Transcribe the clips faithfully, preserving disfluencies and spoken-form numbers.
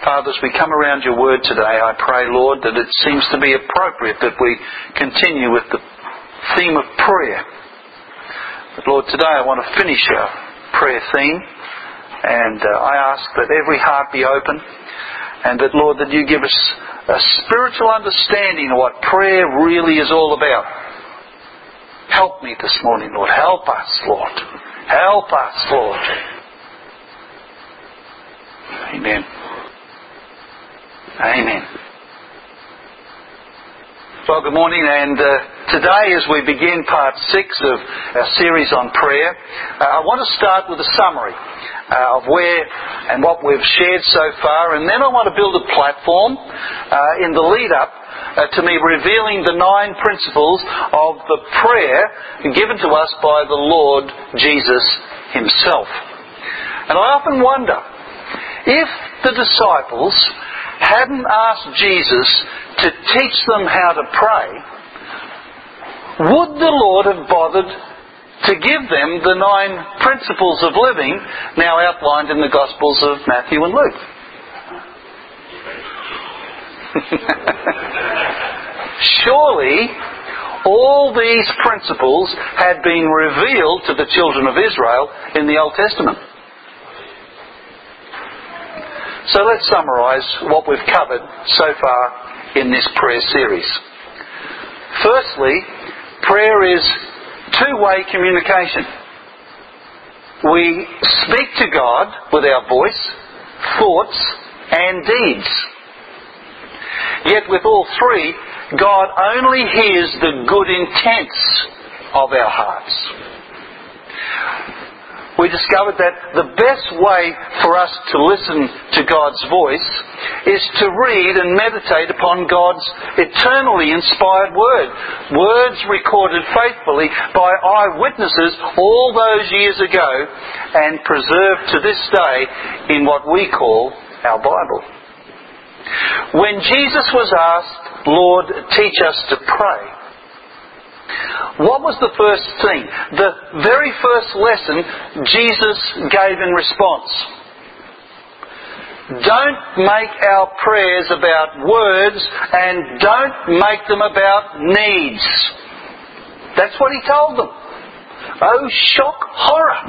Father, as we come around your word today, I pray, Lord, that it seems to be appropriate that we continue with the theme of prayer. But Lord, today I want to finish our prayer theme, and uh, I ask that every heart be open, and that, Lord, that you give us a spiritual understanding of what prayer really is all about. Help me this morning, Lord. Help us, Lord. Help us, Lord. Amen. Amen. Well, good morning, and uh, today as we begin part six of our series on prayer, uh, I want to start with a summary uh, of where and what we've shared so far, and then I want to build a platform uh, in the lead-up uh, to me revealing the nine principles of the prayer given to us by the Lord Jesus Himself. And I often wonder, if the disciples hadn't asked Jesus to teach them how to pray, would the Lord have bothered to give them the nine principles of living now outlined in the Gospels of Matthew and Luke? Surely all these principles had been revealed to the children of Israel in the Old Testament. So let's summarise what we've covered so far in this prayer series. Firstly, prayer is two-way communication. We speak to God with our voice, thoughts and deeds. Yet with all three, God only hears the good intents of our hearts. We discovered that the best way for us to listen to God's voice is to read and meditate upon God's eternally inspired Word. Words recorded faithfully by eyewitnesses all those years ago and preserved to this day in what we call our Bible. When Jesus was asked, "Lord, teach us to pray," what was the first thing, the very first lesson Jesus gave in response? Don't make our prayers about words and don't make them about needs. That's what He told them. Oh, shock, horror.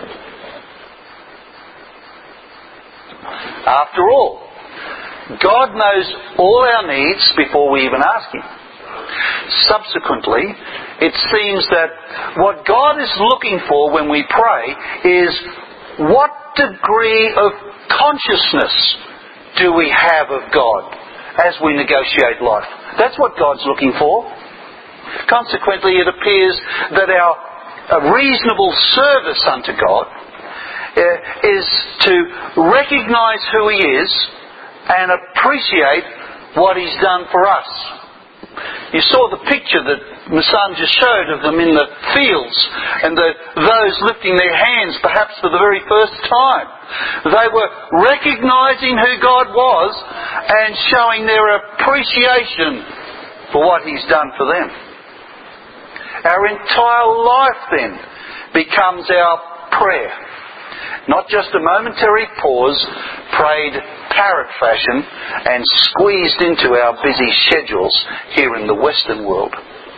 After all, God knows all our needs before we even ask Him. Subsequently, it seems that what God is looking for when we pray is what degree of consciousness do we have of God as we negotiate life. That's what God's looking for. Consequently, it appears that our a reasonable service unto God uh, is to recognise who He is and appreciate what He's done for us. You saw the picture that Masan just showed of them in the fields and the, those lifting their hands perhaps for the very first time. They were recognising who God was and showing their appreciation for what He's done for them. Our entire life then becomes our prayer. Not just a momentary pause, prayed parrot fashion and squeezed into our busy schedules here in the Western world.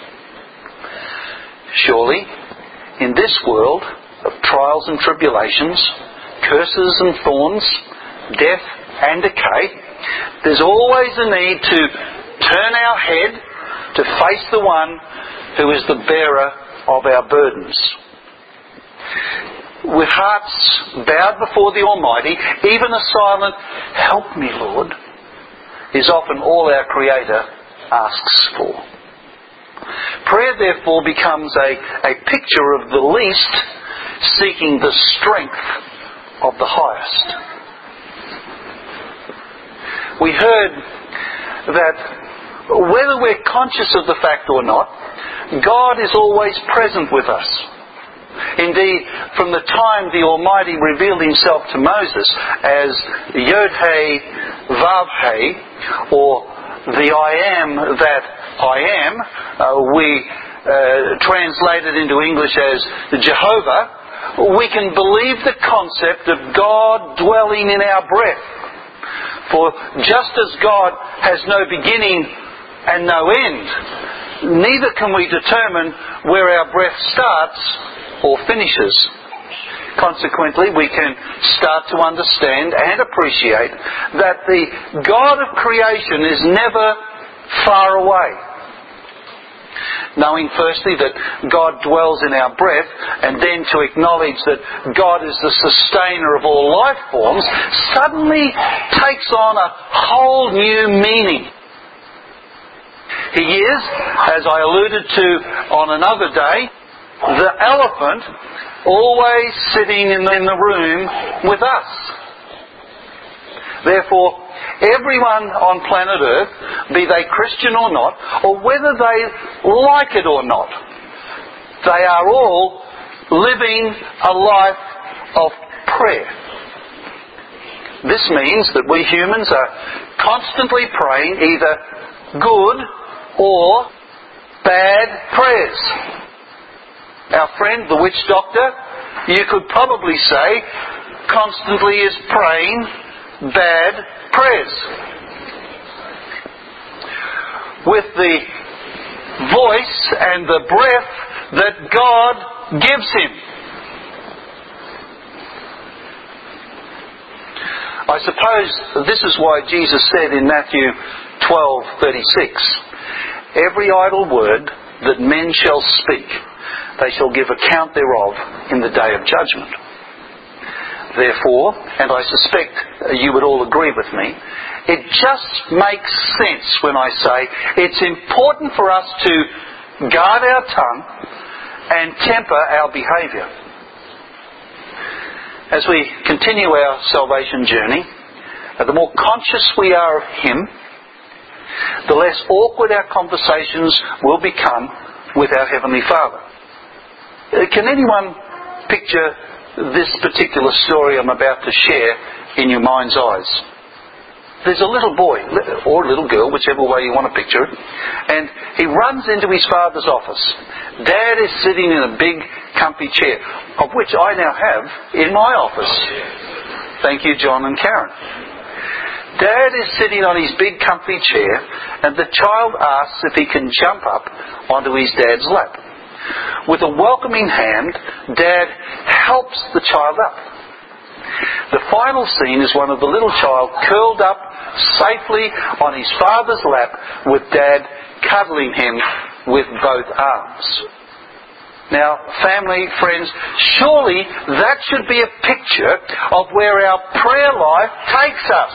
Surely, in this world of trials and tribulations, curses and thorns, death and decay, there's always a need to turn our head to face the one who is the bearer of our burdens. With hearts bowed before the Almighty, even a silent, "Help me, Lord," is often all our Creator asks for. Prayer, therefore, becomes a, a picture of the least seeking the strength of the highest. We heard that whether we're conscious of the fact or not, God is always present with us. Indeed, from the time the Almighty revealed Himself to Moses as Yod-Heh, Vav-Heh, or the I am that I am, uh, we uh, translate it into English as Jehovah, we can believe the concept of God dwelling in our breath. For just as God has no beginning and no end, neither can we determine where our breath starts or finishes. Consequently, we can start to understand and appreciate that the God of creation is never far away. Knowing firstly that God dwells in our breath, and then to acknowledge that God is the sustainer of all life forms, suddenly takes on a whole new meaning. He is, as I alluded to on another day, the elephant always sitting in the, in the room with us. Therefore, everyone on planet Earth, be they Christian or not, or whether they like it or not, they are all living a life of prayer. This means that we humans are constantly praying either good or bad prayers. Our friend, the witch doctor, you could probably say, constantly is praying bad prayers. With the voice and the breath that God gives him. I suppose this is why Jesus said in Matthew twelve thirty-six, "Every idle word that men shall speak, they shall give account thereof in the day of judgment." Therefore, and I suspect you would all agree with me, it just makes sense when I say it's important for us to guard our tongue and temper our behaviour. As we continue our salvation journey, the more conscious we are of Him, the less awkward our conversations will become with our Heavenly Father. Can anyone picture this particular story I'm about to share in your mind's eyes? There's a little boy, or a little girl, whichever way you want to picture it, and he runs into his father's office. Dad is sitting in a big, comfy chair, of which I now have in my office. Thank you, John and Karen. Dad is sitting on his big, comfy chair, and the child asks if he can jump up onto his dad's lap. With a welcoming hand, Dad helps the child up. The final scene is one of the little child curled up safely on his father's lap with Dad cuddling him with both arms. Now, family, friends, surely that should be a picture of where our prayer life takes us.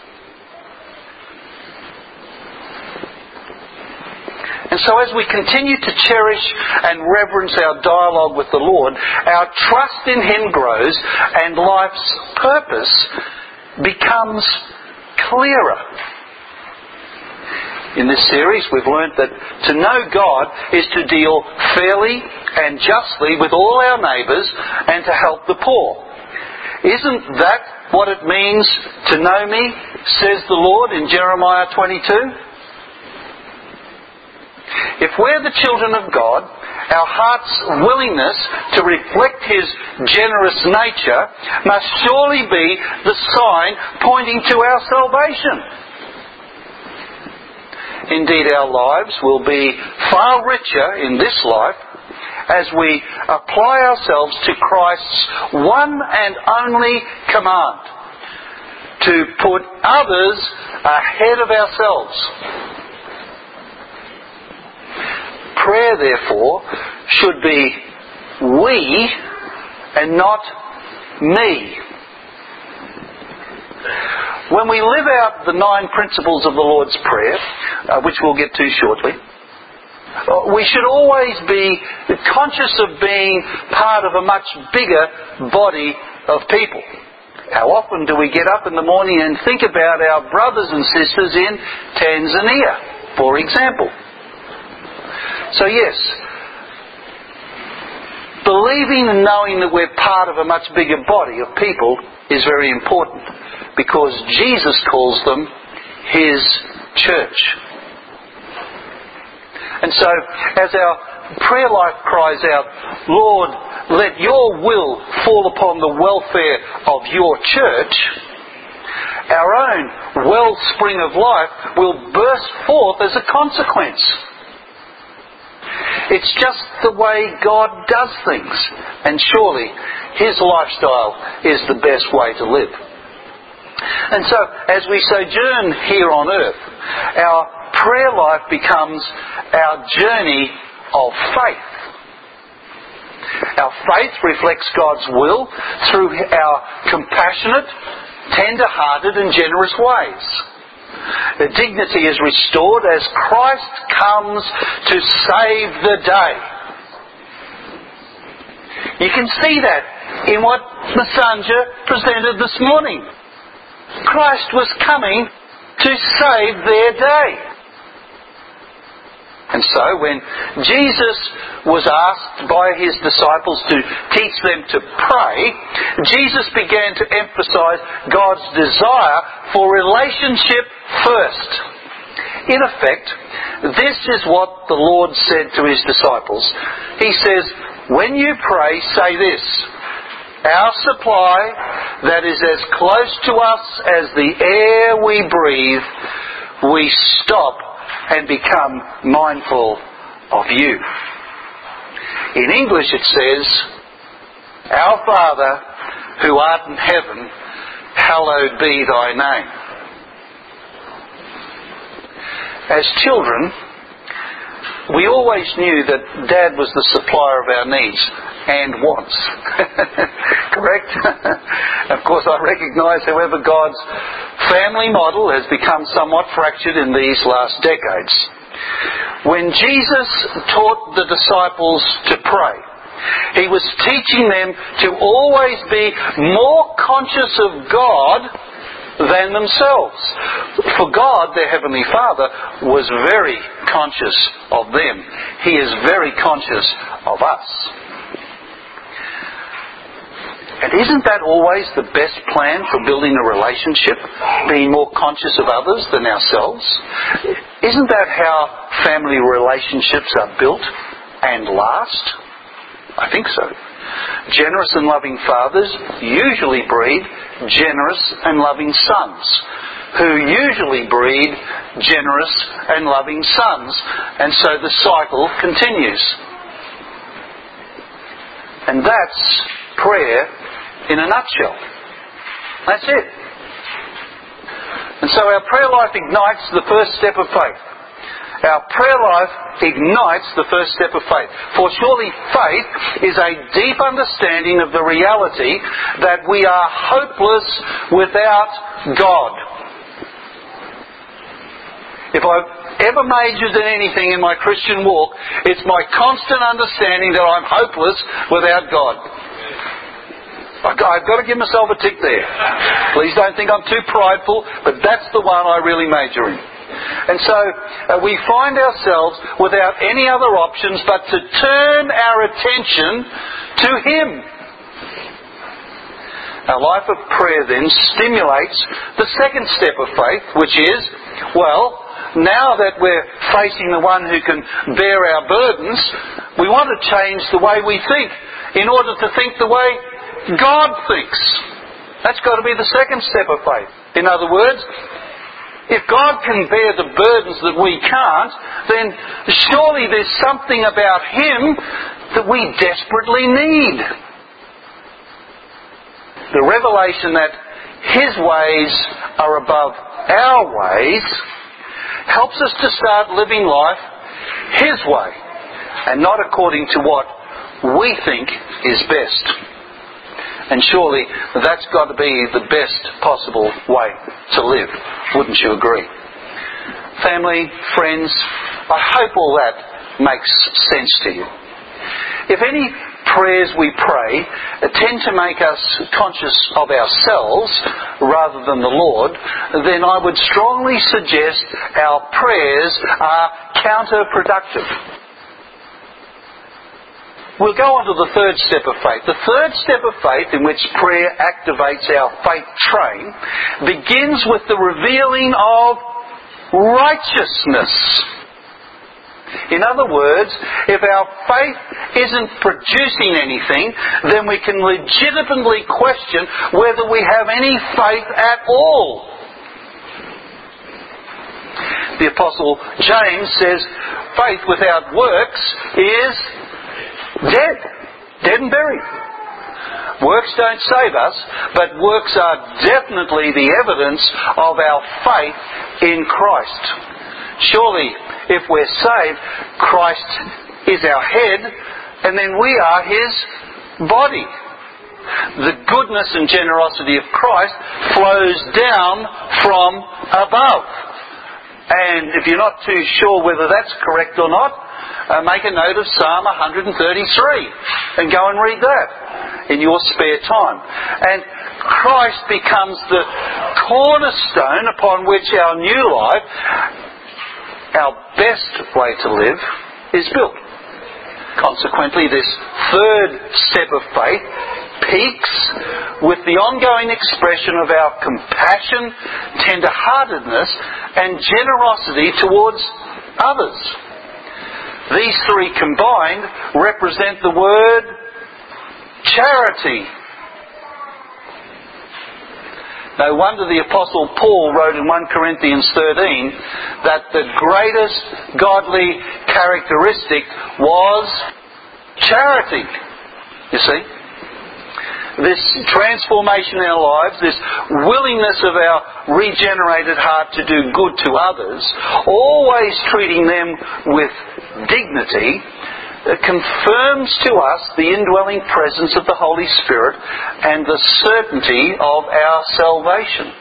And so as we continue to cherish and reverence our dialogue with the Lord, our trust in Him grows and life's purpose becomes clearer. In this series we've learnt that to know God is to deal fairly and justly with all our neighbours and to help the poor. Isn't that what it means to know me, says the Lord in Jeremiah twenty-two? If we're the children of God, our heart's willingness to reflect His generous nature must surely be the sign pointing to our salvation. Indeed, our lives will be far richer in this life as we apply ourselves to Christ's one and only command, to put others ahead of ourselves. Prayer, therefore, should be we and not me. When we live out the nine principles of the Lord's Prayer, uh, which we'll get to shortly, uh, we should always be conscious of being part of a much bigger body of people. How often do we get up in the morning and think about our brothers and sisters in Tanzania, for example? So yes, believing and knowing that we're part of a much bigger body of people is very important, because Jesus calls them His church. And so, as our prayer life cries out, "Lord, let your will fall upon the welfare of your church," our own wellspring of life will burst forth as a consequence. It's just the way God does things, and surely His lifestyle is the best way to live. And so, as we sojourn here on earth, our prayer life becomes our journey of faith. Our faith reflects God's will through our compassionate, tender-hearted and generous ways. The dignity is restored as Christ comes to save the day. You can see that in what Masanja presented this morning. Christ was coming to save their day. And so when Jesus was asked by His disciples to teach them to pray, Jesus began to emphasize God's desire for relationship first. In effect, this is what the Lord said to His disciples. He says, when you pray, say this: our supply that is as close to us as the air we breathe, we stop and become mindful of you. In English it says, our Father who art in heaven, hallowed be thy name. As children, we always knew that Dad was the supplier of our needs and wants. Correct? Of course, I recognise, however, God's family model has become somewhat fractured in these last decades. When Jesus taught the disciples to pray, He was teaching them to always be more conscious of God than themselves. For God, their Heavenly Father, was very conscious of them. He is very conscious of us. And isn't that always the best plan for building a relationship? Being more conscious of others than ourselves? Isn't that how family relationships are built and last? I think so. Generous and loving fathers usually breed generous and loving sons, who usually breed generous and loving sons, and so the cycle continues. And that's prayer in a nutshell. That's it. And so our prayer life ignites the first step of faith. Our prayer life ignites the first step of faith. For surely faith is a deep understanding of the reality that we are hopeless without God. If I've ever majored in anything in my Christian walk, it's my constant understanding that I'm hopeless without God. I've got to give myself a tick there. Please don't think I'm too prideful, but that's the one I really major in. And so uh, we find ourselves without any other options but to turn our attention to Him. Our life of prayer then stimulates the second step of faith, which is, well, now that we're facing the one who can bear our burdens, we want to change the way we think in order to think the way God thinks. That's got to be the second step of faith. In other words, if God can bear the burdens that we can't, then surely there's something about Him that we desperately need. The revelation that His ways are above our ways helps us to start living life His way and not according to what we think is best. And surely that's got to be the best possible way to live. Wouldn't you agree? Family, friends, I hope all that makes sense to you. If any prayers we pray tend to make us conscious of ourselves rather than the Lord, then I would strongly suggest our prayers are counterproductive. We'll go on to the third step of faith. The third step of faith in which prayer activates our faith train begins with the revealing of righteousness. In other words, if our faith isn't producing anything, then we can legitimately question whether we have any faith at all. the Apostle James says, faith without works is dead. Dead and buried. Works don't save us, but works are definitely the evidence of our faith in Christ. Surely, if we're saved, Christ is our head, and then we are His body. The goodness and generosity of Christ flows down from above. And if you're not too sure whether that's correct or not, uh, make a note of Psalm one thirty-three and go and read that in your spare time. And Christ becomes the cornerstone upon which our new life, our best way to live, is built. Consequently, this third step of faith peaks with the ongoing expression of our compassion, tender-heartedness, and generosity towards others. These three combined represent the word charity. No wonder the Apostle Paul wrote in First Corinthians thirteen that the greatest godly characteristic was charity. You see? This transformation in our lives, this willingness of our regenerated heart to do good to others, always treating them with dignity, confirms to us the indwelling presence of the Holy Spirit and the certainty of our salvation.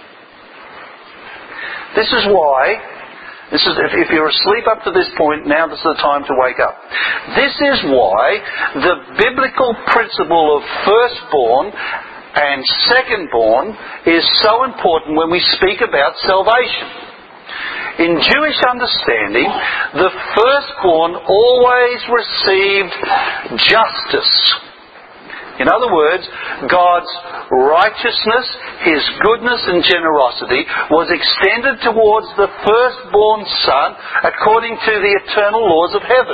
This is why, this is if, if you're asleep up to this point, now this is the time to wake up. This is why the biblical principle of firstborn and secondborn is so important when we speak about salvation. In Jewish understanding, the firstborn always received justice. In other words, God's righteousness, His goodness and generosity was extended towards the firstborn son according to the eternal laws of heaven.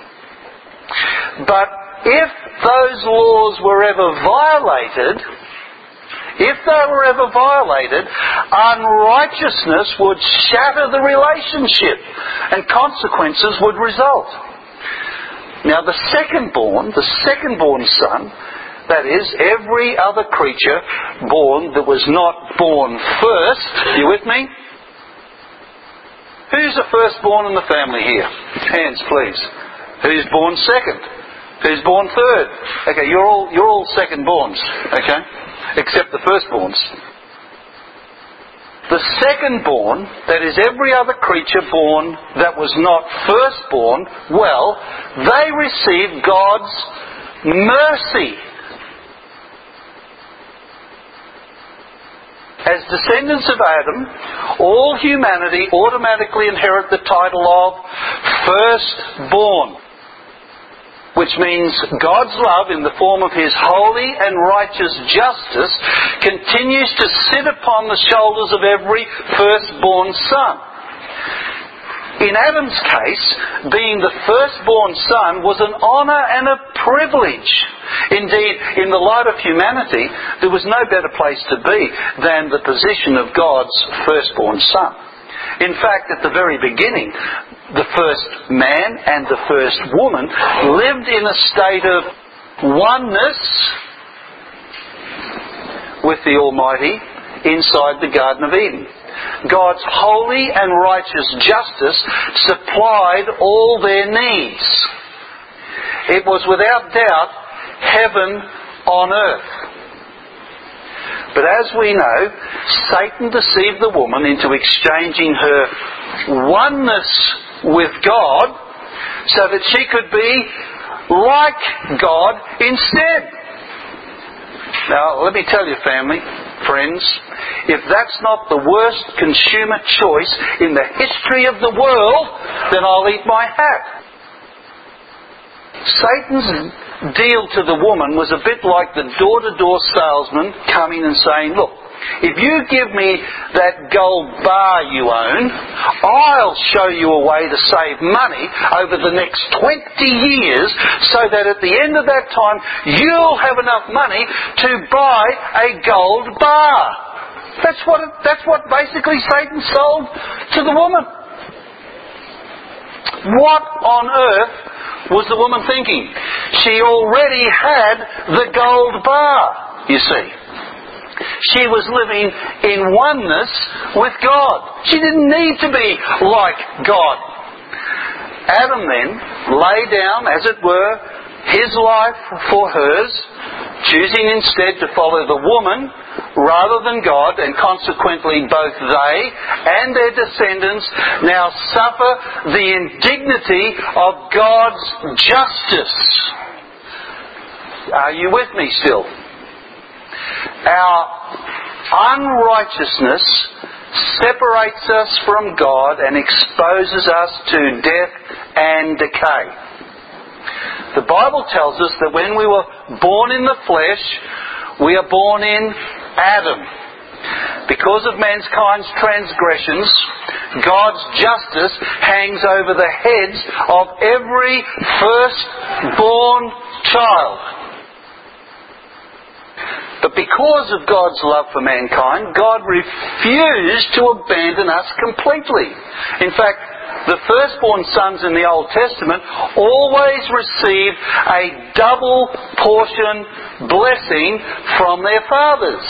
But if those laws were ever violated, if they were ever violated, unrighteousness would shatter the relationship and consequences would result. Now the secondborn, the secondborn son, that is, every other creature born that was not born first, you with me? Who's the firstborn in the family here? Hands, please. Who's born second? Who's born third? Okay, you're all you're all secondborns, okay? Except the firstborns. The secondborn, that is every other creature born that was not firstborn, well, they received God's mercy. As descendants of Adam, all humanity automatically inherit the title of firstborn, which means God's love in the form of His holy and righteous justice continues to sit upon the shoulders of every firstborn son. In Adam's case, being the firstborn son was an honour and a privilege. Indeed, in the light of humanity, there was no better place to be than the position of God's firstborn son. In fact, at the very beginning, the first man and the first woman lived in a state of oneness with the Almighty inside the Garden of Eden. God's holy and righteous justice supplied all their needs. It was without doubt heaven on earth. But as we know, Satan deceived the woman into exchanging her oneness with God so that she could be like God instead. Now, let me tell you, family, friends, if that's not the worst consumer choice in the history of the world, then I'll eat my hat. Satan's deal to the woman was a bit like the door-to-door salesman coming and saying, look, if you give me that gold bar you own, I'll show you a way to save money over the next twenty years so that at the end of that time you'll have enough money to buy a gold bar. That's what, it, that's what basically Satan sold to the woman. What on earth was the woman thinking? She already had the gold bar, you see. She was living in oneness with God. She didn't need to be like God. Adam then lay down, as it were, his life for hers, choosing instead to follow the woman rather than God, and consequently both they and their descendants now suffer the indignity of God's justice. Are you with me still? Our unrighteousness separates us from God and exposes us to death and decay. The Bible tells us that when we were born in the flesh, we are born in Adam. Because of mankind's transgressions, God's justice hangs over the heads of every firstborn child. But because of God's love for mankind, God refused to abandon us completely. In fact, the firstborn sons in the Old Testament always received a double portion blessing from their fathers.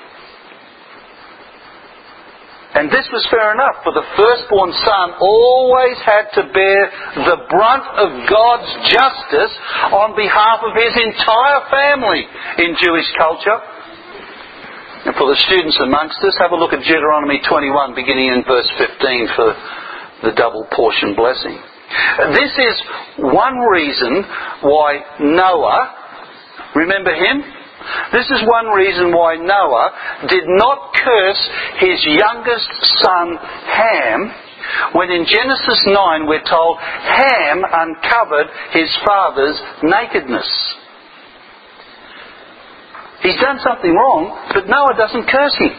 And this was fair enough, for the firstborn son always had to bear the brunt of God's justice on behalf of his entire family in Jewish culture. And for the students amongst us, have a look at Deuteronomy twenty-one, beginning in verse fifteen, for the double portion blessing. This is one reason why Noah, remember him? This is one reason why Noah did not curse his youngest son Ham, when in Genesis nine we're told Ham uncovered his father's nakedness. He's done something wrong, but Noah doesn't curse him.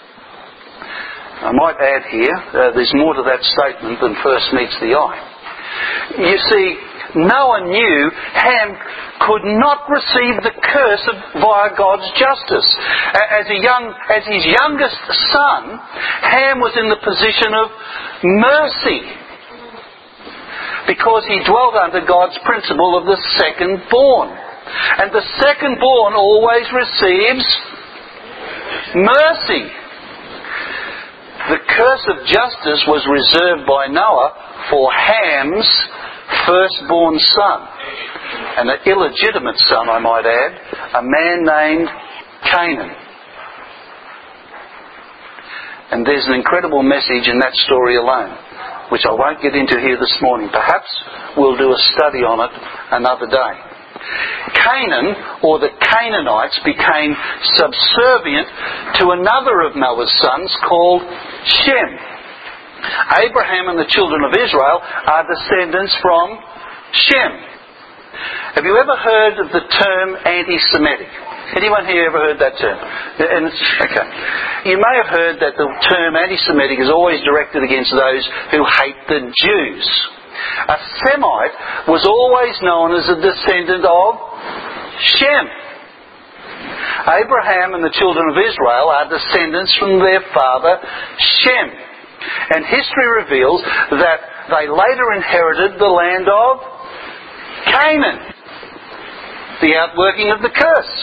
I might add here, uh, there's more to that statement than first meets the eye. You see, Noah knew Ham could not receive the curse of, via God's justice. As a young, as his youngest son, Ham was in the position of mercy, because he dwelt under God's principle of the second born. And the second born always receives mercy. The curse of justice was reserved by Noah for Ham's firstborn son, and an illegitimate son, I might add, a man named Canaan. And there's an incredible message in that story alone, which I won't get into here this morning. Perhaps we'll do a study on it another day. Canaan, or the Canaanites, became subservient to another of Noah's sons called Shem. Abraham and the children of Israel are descendants from Shem. Have you ever heard of the term anti-Semitic? Anyone here ever heard that term? And it's, okay. You may have heard that the term anti-Semitic is always directed against those who hate the Jews. A Semite was always known as a descendant of Shem. Abraham and the children of Israel are descendants from their father Shem. And history reveals that they later inherited the land of Canaan, the outworking of the curse.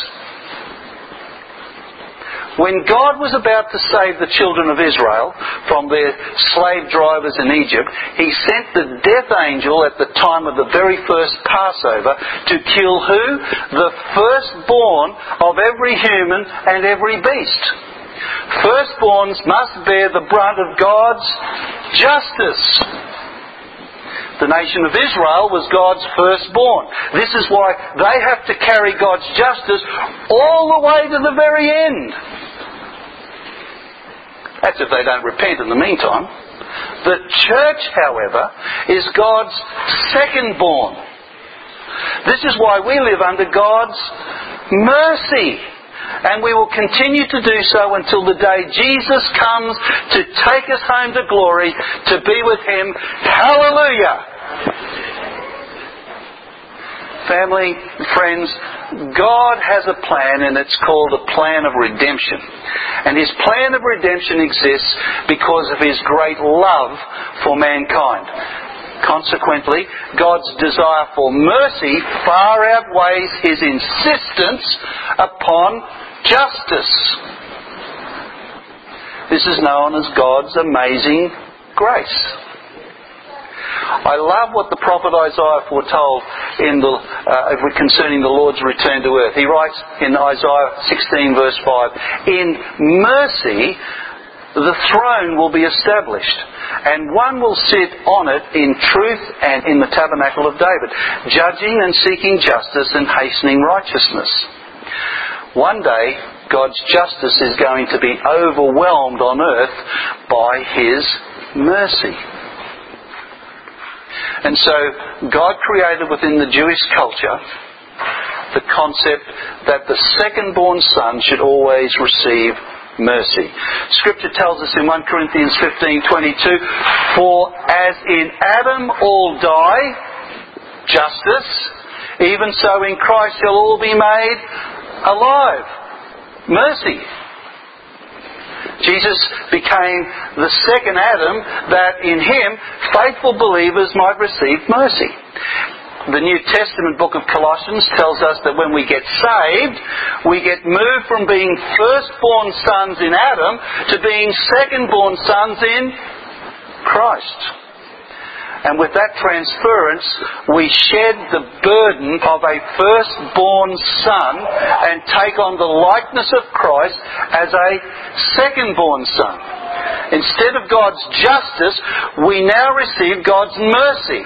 When God was about to save the children of Israel from their slave drivers in Egypt, He sent the death angel at the time of the very first Passover to kill who? The firstborn of every human and every beast. Firstborns must bear the brunt of God's justice. The nation of Israel was God's firstborn. This is why they have to carry God's justice all the way to the very end. That's if they don't repent in the meantime. The church, however, is God's second-born. This is why we live under God's mercy. And we will continue to do so until the day Jesus comes to take us home to glory, to be with Him. Hallelujah! Family, friends, God has a plan, and it's called a plan of redemption. And His plan of redemption exists because of His great love for mankind. Consequently, God's desire for mercy far outweighs His insistence upon justice. This is known as God's amazing grace. I love what the prophet Isaiah foretold in the, uh, concerning the Lord's return to earth. He writes in Isaiah sixteen verse five, "In mercy the throne will be established, and one will sit on it in truth and in the tabernacle of David, judging and seeking justice and hastening righteousness." One day, God's justice is going to be overwhelmed on earth by His mercy. And so, God created within the Jewish culture the concept that the second-born son should always receive mercy. Scripture tells us in First Corinthians fifteen twenty-two, "For as in Adam all die, justice, even so in Christ shall all be made alive, mercy." Jesus became the second Adam, that in Him faithful believers might receive mercy. The New Testament book of Colossians tells us that when we get saved, we get moved from being firstborn sons in Adam to being secondborn sons in Christ. And with that transference, we shed the burden of a firstborn son and take on the likeness of Christ as a secondborn son. Instead of God's justice, we now receive God's mercy.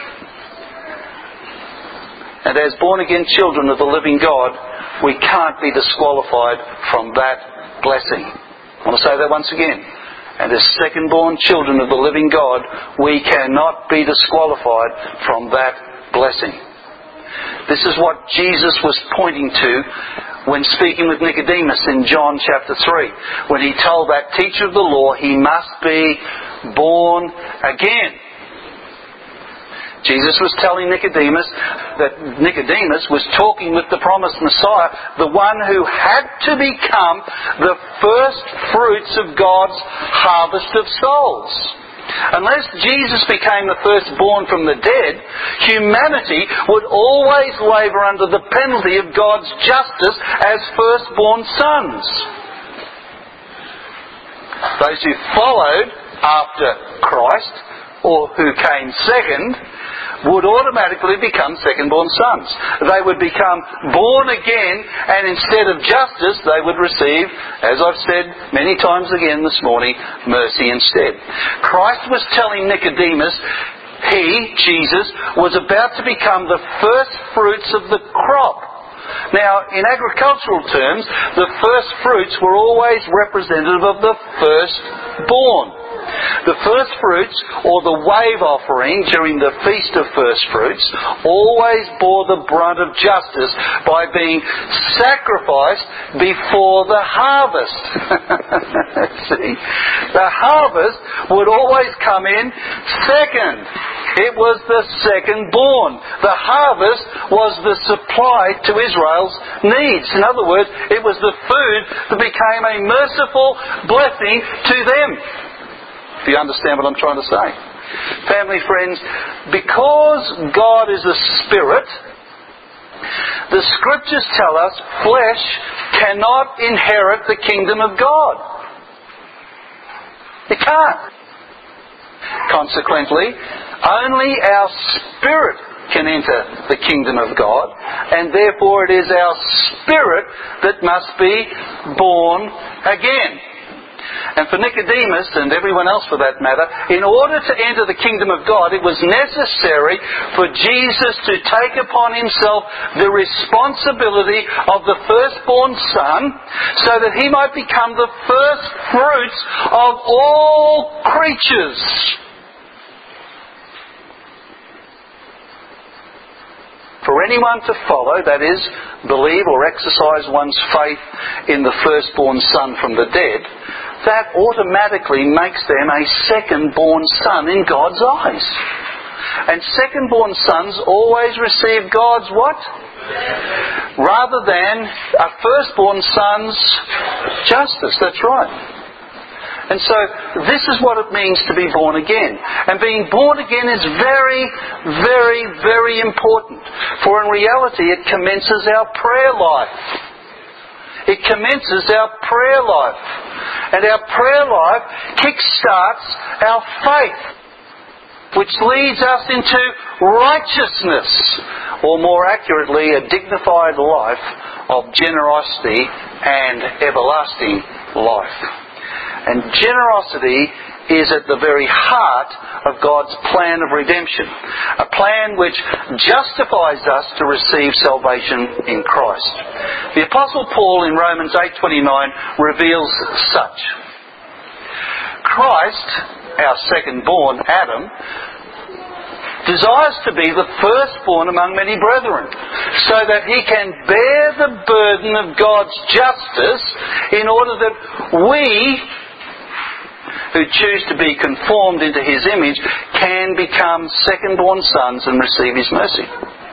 And as born-again children of the living God, we can't be disqualified from that blessing. I want to say that once again. And as second-born children of the living God, we cannot be disqualified from that blessing. This is what Jesus was pointing to when speaking with Nicodemus in John chapter three, when He told that teacher of the law he must be born again. Jesus was telling Nicodemus that Nicodemus was talking with the promised Messiah, the one who had to become the first fruits of God's harvest of souls. Unless Jesus became the firstborn from the dead, humanity would always labour under the penalty of God's justice as firstborn sons. Those who followed after Christ, or who came second, would automatically become second-born sons. They would become born again, and instead of justice, they would receive, as I've said many times again this morning, mercy instead. Christ was telling Nicodemus He, Jesus, was about to become the first fruits of the crop. Now, in agricultural terms, the first fruits were always representative of the firstborn. The first fruits, or the wave offering during the Feast of First Fruits, always bore the brunt of justice by being sacrificed before the harvest. See? The harvest would always come in second. It was the second-born. The harvest was the supply to Israel's needs. In other words, it was the food that became a merciful blessing to them. If you understand what I'm trying to say. Family, friends, because God is a spirit, the Scriptures tell us flesh cannot inherit the kingdom of God. It can't. Consequently, only our spirit can enter the kingdom of God, and therefore it is our spirit that must be born again. And for Nicodemus, and everyone else for that matter, in order to enter the kingdom of God, it was necessary for Jesus to take upon Himself the responsibility of the firstborn son, so that He might become the first fruits of all creatures. For anyone to follow, that is, believe or exercise one's faith in the firstborn son from the dead, that automatically makes them a second-born son in God's eyes. And second-born sons always receive God's what? Rather than a firstborn son's justice. That's right. And so this is what it means to be born again. And being born again is very, very, very important. For in reality it commences our prayer life. It commences our prayer life. And our prayer life kickstarts our faith, which leads us into righteousness, or more accurately, a dignified life of generosity and everlasting life. And generosity is at the very heart of God's plan of redemption, a plan which justifies us to receive salvation in Christ. The Apostle Paul in Romans eight twenty-nine reveals such: Christ, our second-born, Adam, desires to be the firstborn among many brethren, so that he can bear the burden of God's justice, in order that we, who choose to be conformed into his image, can become second-born sons and receive his mercy.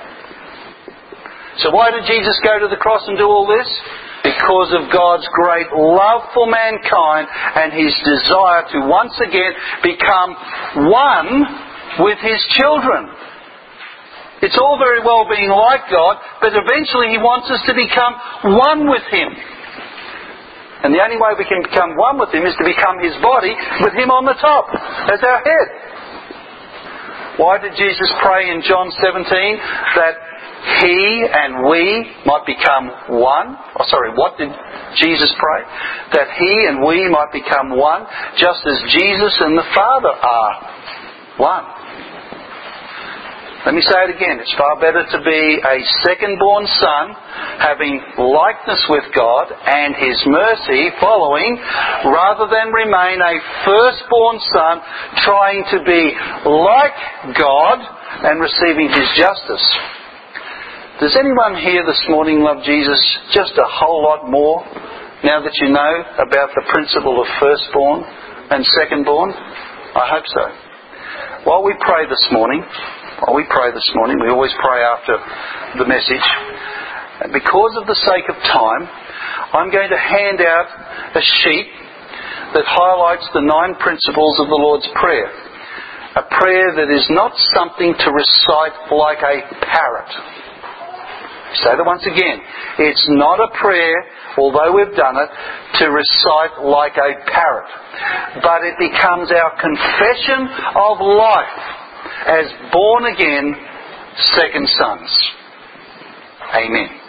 So why did Jesus go to the cross and do all this? Because of God's great love for mankind and his desire to once again become one with his children. It's all very well being like God, but eventually he wants us to become one with him. And the only way we can become one with him is to become his body, with him on the top, as our head. Why did Jesus pray in John seventeen that he and we might become one? Oh, sorry, what did Jesus pray? That he and we might become one, just as Jesus and the Father are one. Let me say it again. It's far better to be a second-born son, having likeness with God and his mercy following, rather than remain a firstborn son trying to be like God and receiving his justice. Does anyone here this morning love Jesus just a whole lot more now that you know about the principle of firstborn and secondborn? I hope so. While we pray this morning, while we pray this morning, we always pray after the message, and because of the sake of time, I'm going to hand out a sheet that highlights the nine principles of the Lord's Prayer. A prayer that is not something to recite like a parrot. Say that once again. It's not a prayer, although we've done it, to recite like a parrot. But it becomes our confession of life as born again second sons. Amen.